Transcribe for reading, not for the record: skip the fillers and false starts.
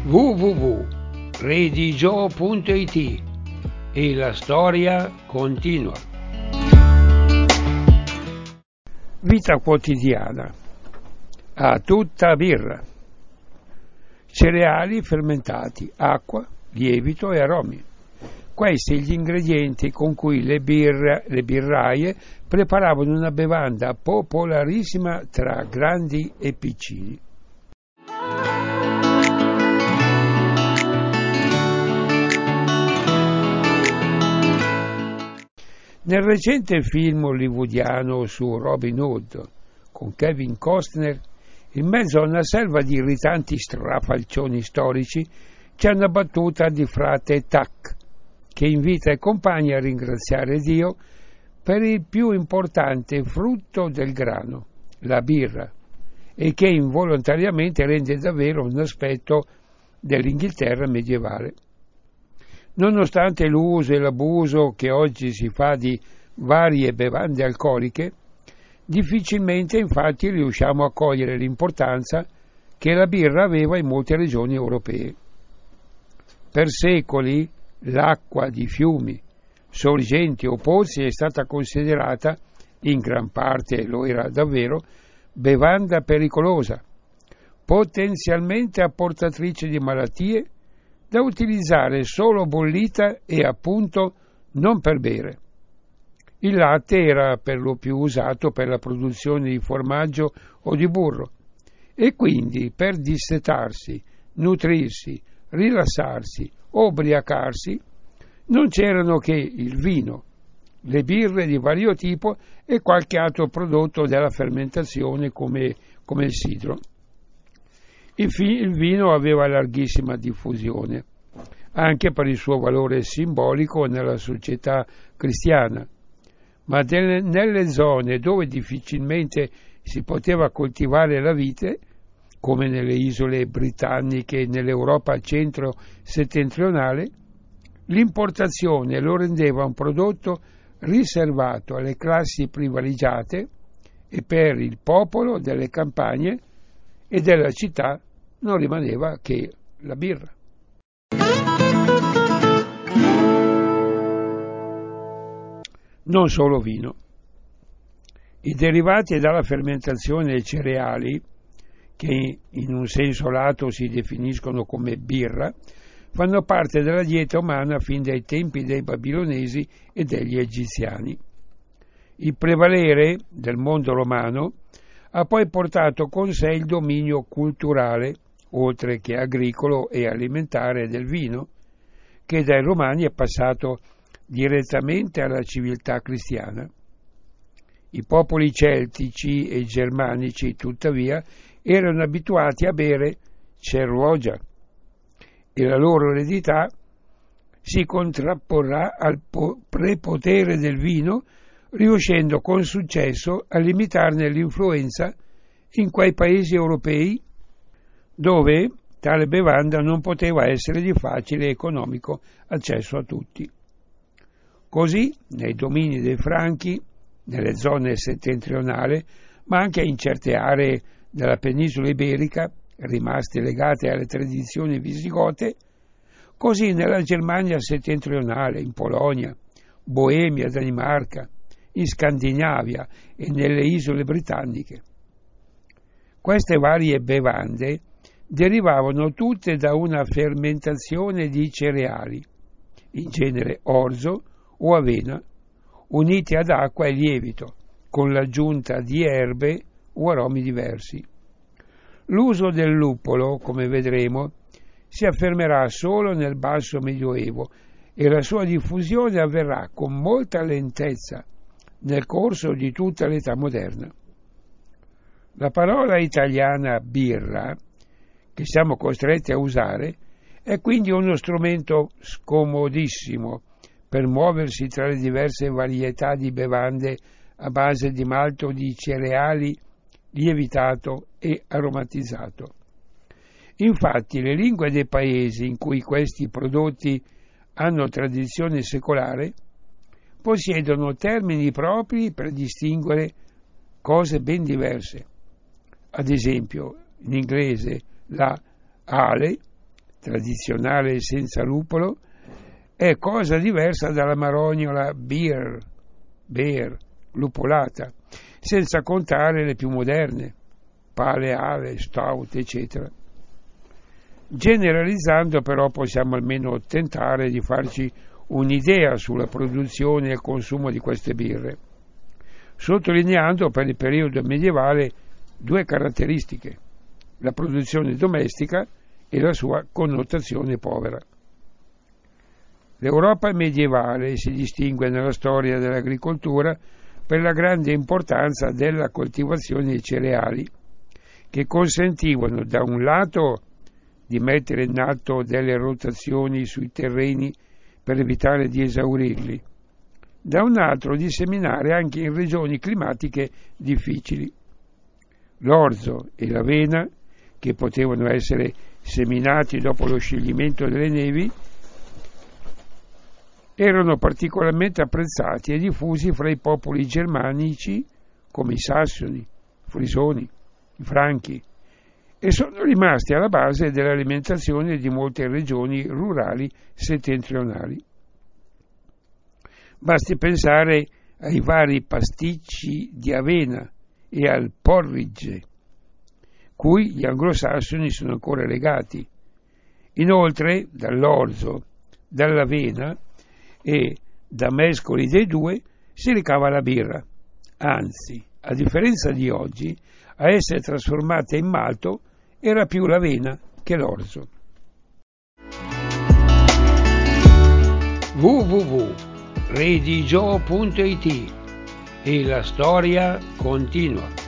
www.redigio.it e la storia continua. Vita quotidiana a tutta birra. Cereali fermentati, acqua, lievito e aromi. Questi gli ingredienti con cui le birraie preparavano una bevanda popolarissima tra grandi e piccini. Nel recente film hollywoodiano su Robin Hood, con Kevin Costner, in mezzo a una selva di irritanti strafalcioni storici, c'è una battuta di frate Tuck, che invita i compagni a ringraziare Dio per il più importante frutto del grano, la birra, e che involontariamente rende davvero un aspetto dell'Inghilterra medievale. Nonostante l'uso e l'abuso che oggi si fa di varie bevande alcoliche, difficilmente infatti riusciamo a cogliere l'importanza che la birra aveva in molte regioni europee. Per secoli l'acqua di fiumi, sorgenti o pozzi è stata considerata, in gran parte lo era davvero, bevanda pericolosa, potenzialmente apportatrice di malattie, da utilizzare solo bollita e appunto non per bere. Il latte era per lo più usato per la produzione di formaggio o di burro e quindi per dissetarsi, nutrirsi, rilassarsi o ubriacarsi non c'erano che il vino, le birre di vario tipo e qualche altro prodotto della fermentazione come il sidro. Il vino aveva larghissima diffusione, anche per il suo valore simbolico nella società cristiana, ma nelle zone dove difficilmente si poteva coltivare la vite, come nelle isole britanniche e nell'Europa centro-settentrionale, l'importazione lo rendeva un prodotto riservato alle classi privilegiate e per il popolo delle campagne e della città non rimaneva che la birra. Non solo vino. I derivati dalla fermentazione dei cereali, che in un senso lato si definiscono come birra, fanno parte della dieta umana fin dai tempi dei babilonesi e degli egiziani. Il prevalere del mondo romano ha poi portato con sé il dominio culturale, oltre che agricolo e alimentare, del vino, che dai romani è passato direttamente alla civiltà cristiana. I popoli celtici e germanici, tuttavia, erano abituati a bere cervogia e la loro eredità si contrapporrà al prepotere del vino, riuscendo con successo a limitarne l'influenza in quei paesi europei dove tale bevanda non poteva essere di facile e economico accesso a tutti. Così, nei domini dei Franchi, nelle zone settentrionali, ma anche in certe aree della penisola iberica, rimaste legate alle tradizioni visigote, così nella Germania settentrionale, in Polonia, Boemia, Danimarca, in Scandinavia e nelle isole britanniche. Queste varie bevande derivavano tutte da una fermentazione di cereali, in genere orzo o avena, uniti ad acqua e lievito, con l'aggiunta di erbe o aromi diversi. L'uso del luppolo, come vedremo, si affermerà solo nel basso medioevo e la sua diffusione avverrà con molta lentezza nel corso di tutta l'età moderna. La parola italiana birra, che siamo costretti a usare, è quindi uno strumento scomodissimo per muoversi tra le diverse varietà di bevande a base di malto di cereali lievitato e aromatizzato. Infatti le lingue dei paesi in cui questi prodotti hanno tradizione secolare possiedono termini propri per distinguere cose ben diverse. Ad esempio, in inglese la ale tradizionale senza lupolo, è cosa diversa dalla marognola beer, lupolata, senza contare le più moderne, pale ale, stout, eccetera. Generalizzando però possiamo almeno tentare di farci un'idea sulla produzione e il consumo di queste birre, sottolineando per il periodo medievale due caratteristiche: la produzione domestica e la sua connotazione povera. L'Europa medievale si distingue nella storia dell'agricoltura per la grande importanza della coltivazione dei cereali, che consentivano da un lato di mettere in atto delle rotazioni sui terreni per evitare di esaurirli, da un altro di seminare anche in regioni climatiche difficili. L'orzo e l'avena, che potevano essere seminati dopo lo scioglimento delle nevi, erano particolarmente apprezzati e diffusi fra i popoli germanici come i sassoni, i frisoni, i franchi, e sono rimasti alla base dell'alimentazione di molte regioni rurali settentrionali. Basti pensare ai vari pasticci di avena e al porridge, cui gli anglosassoni sono ancora legati. Inoltre, dall'orzo, dall'avena e da mescoli dei due si ricava la birra. Anzi, a differenza di oggi, a essere trasformata in malto era più l'avena che l'orzo. www.redigio.it e la storia continua.